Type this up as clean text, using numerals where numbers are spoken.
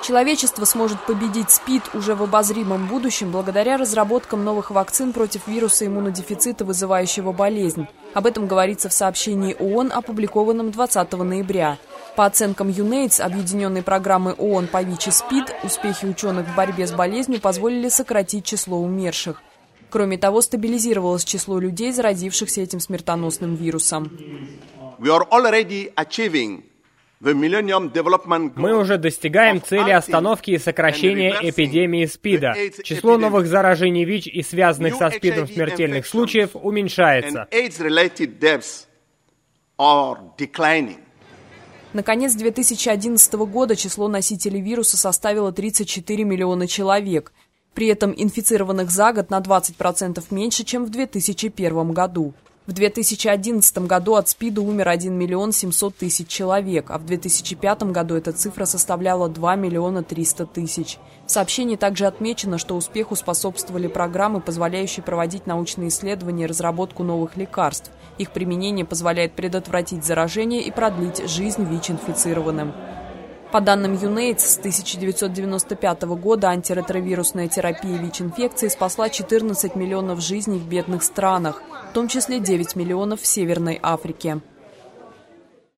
Человечество сможет победить СПИД уже в обозримом будущем благодаря разработкам новых вакцин против вируса иммунодефицита, вызывающего болезнь. Об этом говорится в сообщении ООН, опубликованном 20 ноября. По оценкам UNAIDS, объединенной программы ООН по ВИЧ-СПИД, успехи ученых в борьбе с болезнью позволили сократить число умерших. Кроме того, стабилизировалось число людей, заразившихся этим смертоносным вирусом. Мы уже достигаем цели остановки и сокращения эпидемии СПИДа. Число новых заражений ВИЧ и связанных со СПИДом смертельных случаев уменьшается. На конец 2011 года число носителей вируса составило 34 миллиона человек. При этом инфицированных за год на 20% меньше, чем в 2001 году. В 2011 году от СПИДа умер 1 миллион 700 тысяч человек, а в 2005 году эта цифра составляла 2 миллиона 300 тысяч. В сообщении также отмечено, что успеху способствовали программы, позволяющие проводить научные исследования и разработку новых лекарств. Их применение позволяет предотвратить заражение и продлить жизнь ВИЧ-инфицированным. По данным UNAIDS, с 1995 года антиретровирусная терапия ВИЧ-инфекции спасла 14 миллионов жизней в бедных странах, в том числе 9 миллионов в Северной Африке.